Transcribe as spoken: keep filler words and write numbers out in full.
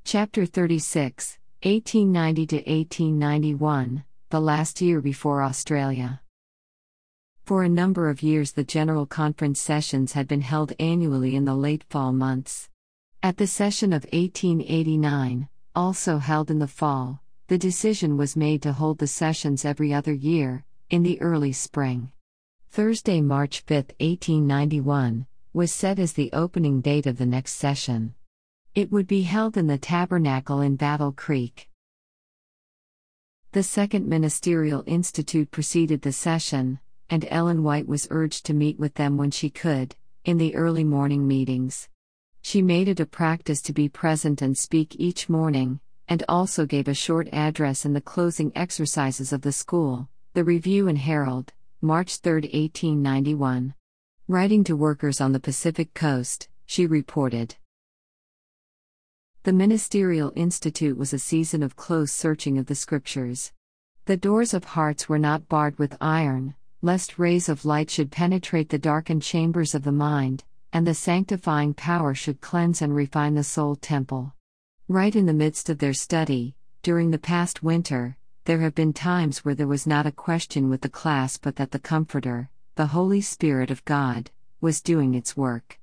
Chapter thirty-six, eighteen ninety to eighteen ninety-one, the last year before Australia. For a number of years the General Conference sessions had been held annually in the late fall months. At the session of eighteen eighty-nine, also held in the fall, the decision was made to hold the sessions every other year, in the early spring. Thursday, March fifth, eighteen ninety-one, was set as the opening date of the next session. It would be held in the Tabernacle in Battle Creek. The Second Ministerial Institute preceded the session, and Ellen White was urged to meet with them when she could, in the early morning meetings. She made it a practice to be present and speak each morning, and also gave a short address in the closing exercises of the school, the Review and Herald, March third, eighteen ninety-one. Writing to workers on the Pacific Coast, she reported, "The Ministerial Institute was a season of close searching of the Scriptures. The doors of hearts were not barred with iron, lest rays of light should penetrate the darkened chambers of the mind, and the sanctifying power should cleanse and refine the soul temple. Right in the midst of their study, during the past winter, there have been times where there was not a question with the class but that the Comforter, the Holy Spirit of God, was doing its work.